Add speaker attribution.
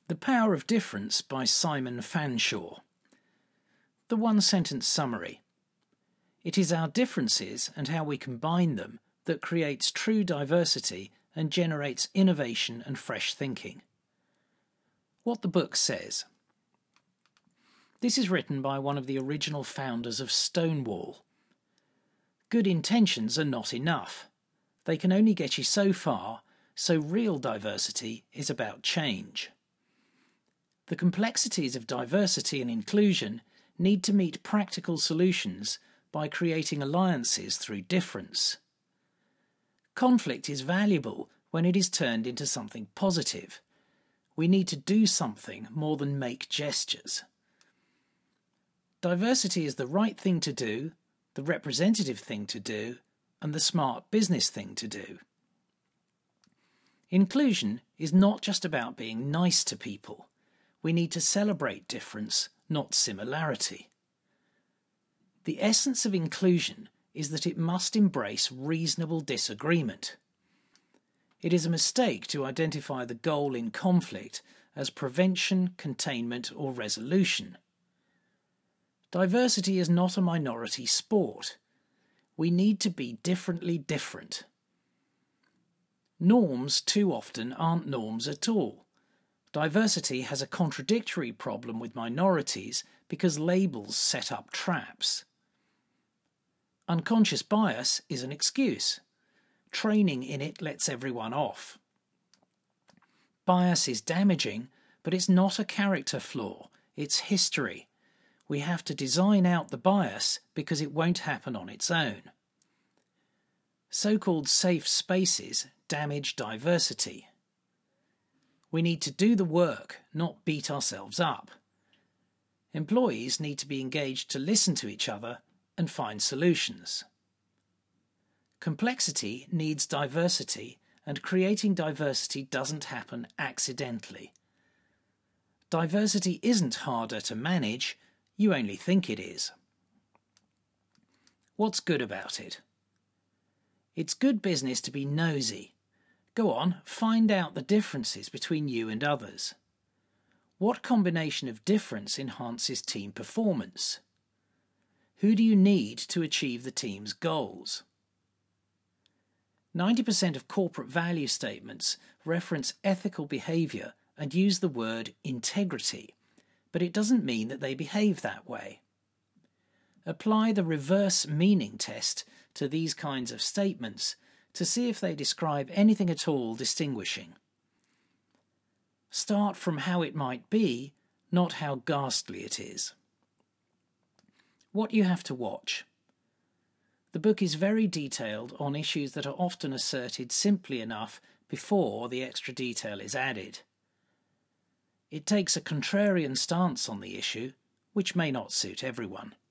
Speaker 1: The Power of Difference by Simon Fanshawe. The one-sentence summary. It is our differences and how we combine them that creates true diversity and generates innovation and fresh thinking. What the book says. This is written by one of the original founders of Stonewall. Good intentions are not enough. They can only get you so far, so real diversity is about change. The complexities of diversity and inclusion need to meet practical solutions by creating alliances through difference. Conflict is valuable when it is turned into something positive. We need to do something more than make gestures. Diversity is the right thing to do, the representative thing to do, and the smart business thing to do. Inclusion is not just about being nice to people. We need to celebrate difference, not similarity. The essence of inclusion is that it must embrace reasonable disagreement. It is a mistake to identify the goal in conflict as prevention, containment, or resolution. Diversity is not a minority sport. We need to be differently different. Norms too often aren't norms at all. Diversity has a contradictory problem with minorities because labels set up traps. Unconscious bias is an excuse. Training in it lets everyone off. Bias is damaging, but it's not a character flaw, it's history. We have to design out the bias because it won't happen on its own. So-called safe spaces damage diversity. We need to do the work, not beat ourselves up. Employees need to be engaged to listen to each other and find solutions. Complexity needs diversity, and creating diversity doesn't happen accidentally. Diversity isn't harder to manage, you only think it is. What's good about it? It's good business to be nosy. Go on, find out the differences between you and others. What combination of difference enhances team performance? Who do you need to achieve the team's goals? 90% of corporate value statements reference ethical behaviour and use the word integrity, but it doesn't mean that they behave that way. Apply the reverse meaning test to these kinds of statements to see if they describe anything at all distinguishing. Start from how it might be, not how ghastly it is. What you have to watch. The book is very detailed on issues that are often asserted simply enough before the extra detail is added. It takes a contrarian stance on the issue, which may not suit everyone.